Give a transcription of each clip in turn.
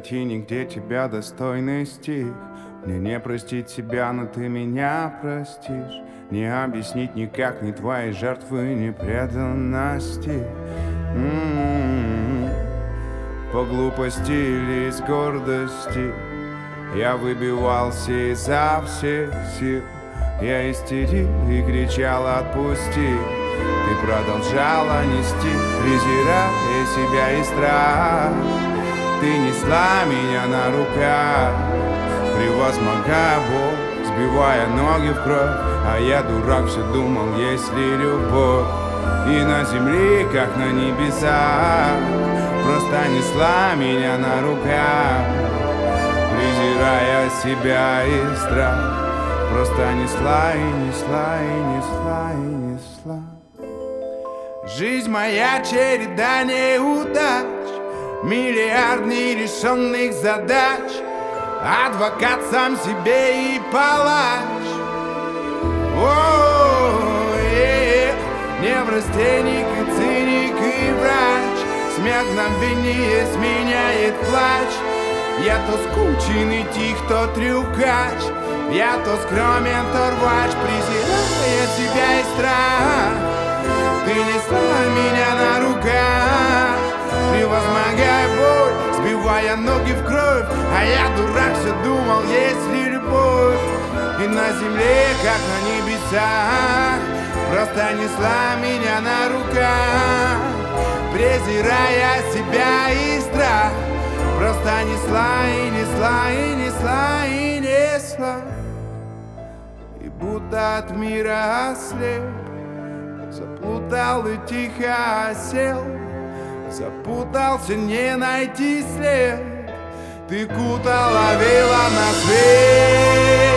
найти нигде тебя достойный стих. Мне не простить тебя, но ты меня простишь. Не объяснить никак ни твои жертвы, ни преданности. По глупости или из гордости я выбивался изо всех сил. Я истерил и кричал: отпусти. Ты продолжала нести, презирая себя и страх. Ты несла меня на руках, превозмогая боль, сбивая ноги в кровь. А я, дурак, все думал, есть ли любовь. И на земле, как на небесах, просто несла меня на руках, презирая себя и страх. Просто несла и несла и несла и несла. Жизнь моя череда неудач, миллиард нерешенных задач. Адвокат сам себе и палач. Неврастенник и циник и врач. Смех мгновение сменяет плач. Я то скучен и тих, то трюкач. Я то скромен, то рвач, презирая себя и страх. Ты несла меня на руках, превозмогая боль, сбивая ноги в кровь. А я, дурак, все думал, есть ли любовь. И на земле, как на небесах, просто несла меня на руках, презирая себя и страх. Просто несла и несла и несла и несла. И будто от мира ослеп, заплутал и тихо осел. Запутался, не найти след. Ты кутала, вела на свет,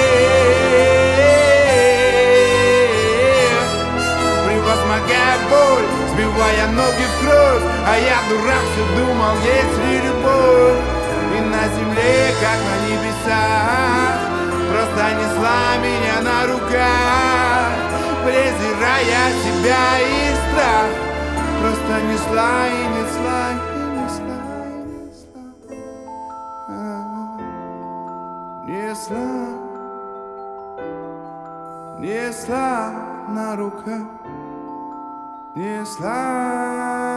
превозмогая боль, сбивая ноги в кровь. А я, дурак, все думал, есть ли любовь. И на земле, как на небесах, просто несла меня на руках, презирая себя и страх. Просто несла и несла и несла и несла. Несла на руках, несла.